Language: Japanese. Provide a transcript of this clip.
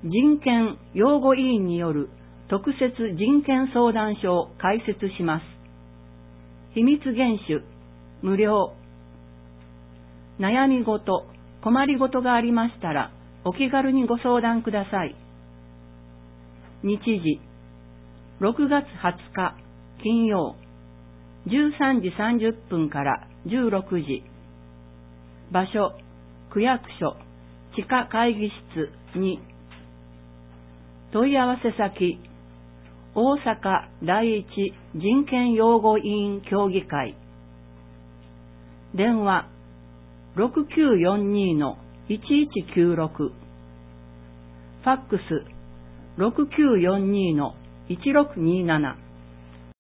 人権擁護委員による特設人権相談所を開設します。秘密厳守、無料。悩み事、困り事がありましたら、お気軽にご相談ください。日時、6月20日、金曜、13時30分から16時。場所、区役所、地下会議室2。問い合わせ先、大阪第一人権擁護委員協議会。電話、6942-1196。ファックス、6942-1627。